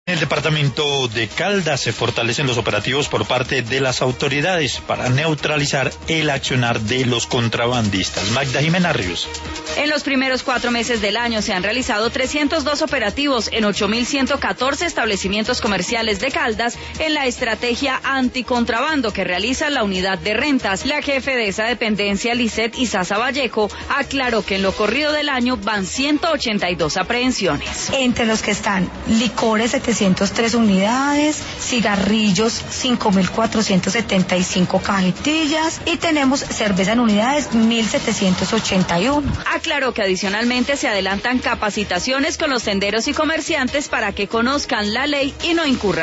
En el departamento de Caldas se fortalecen los operativos por parte de las autoridades para neutralizar el accionar de los contrabandistas. Magda Jimena Ríos. En los primeros 4 meses del año se han realizado 302 operativos en 8.114 establecimientos comerciales de Caldas en la estrategia anticontrabando que realiza la unidad de rentas. La jefe de esa dependencia, Lisset Isaza Vallejo, aclaró que en lo corrido del año van 182 aprehensiones. Entre los que están licores 703 unidades, cigarrillos 5.475 cajetillas y tenemos cerveza en unidades 1.781. Aclaró que adicionalmente se adelantan capacitaciones con los tenderos y comerciantes para que conozcan la ley y no incurran